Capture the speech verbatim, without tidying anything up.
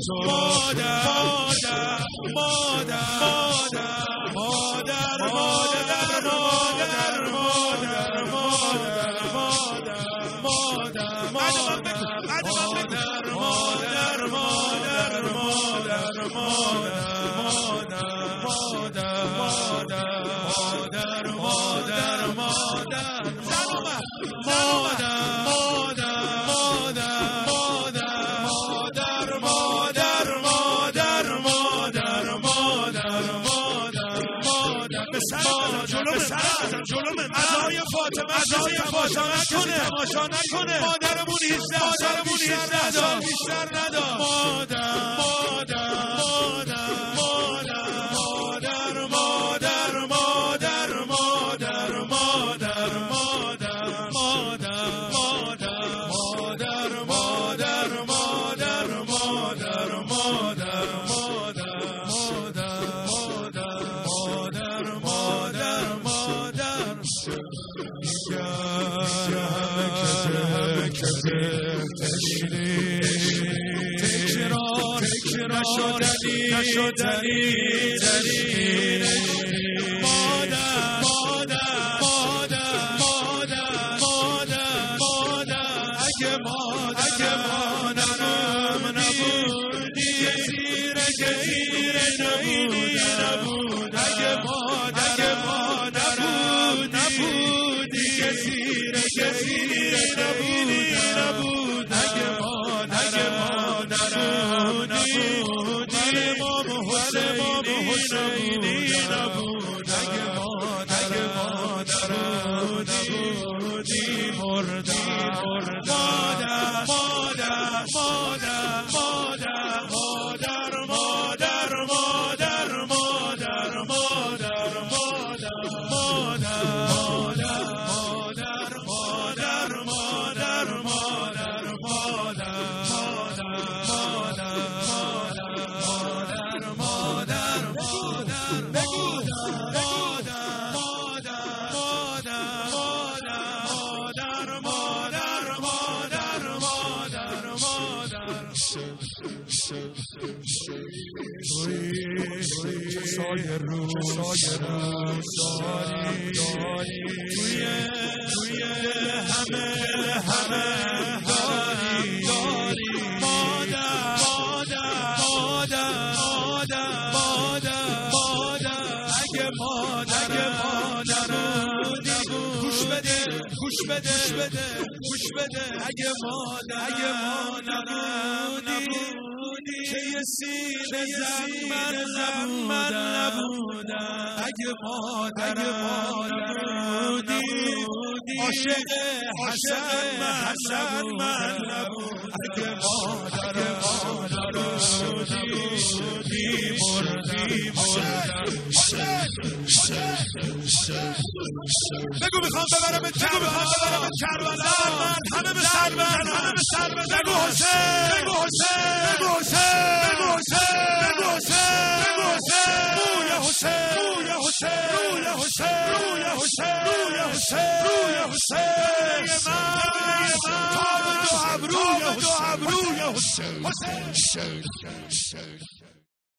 تو رو مادر مادر مادر مادر مادر مادر مادر مادر مادر مادر مادر مادر مادر ازای فاطمه ازای فاطمه کنه تماشا نکنه مادرمون هیچ مادرمون هیچ سال بیشتر نداشت مادر مادر مادر مادر مادر مادر مادر مادر مادر مادر مادر مادر مادر مادر مادر مادر نشدنی دلیل مادر مادر مادر مادر مادر مادر اگه مادر اگه مادرم نبودی زیر زیر نبودی نبود اگه مادر اگه مادرم نبودی زیر زیر نبودی نبود اگه مادر اگه مادرم نبود امام حسینی نبود اگه مادر مادر نبودی مردی مادر مادر مادر مادر مادر مادر مادر مادر مادر مادر مادر مادر مادر سایه رو سایه رو داری توی توی همه همه داری داری مادر مادر مادر مادر مادر مادر اگه مادر اگه مادر گوش بده گوش بده گوش بده گوش بده اگه مادر اگه مادر نبودی که یه سینه زمن زمن نبودم اگه مادر نبودی عاشق حسن حسن من نبود اگه مادر نبودی مردی مردم بگو میخوام ببرم کربلا بگو میخوام ببرم کربلا همه به سر بزن همه به سر بزن بگو حسین بگو حسین بگو حسین بگو حسین بگو حسین بگو حسین روی حسین روی حسین روی حسین روی حسین روی حسین روی حسین من تاب دو ابروی حسین حسین حسین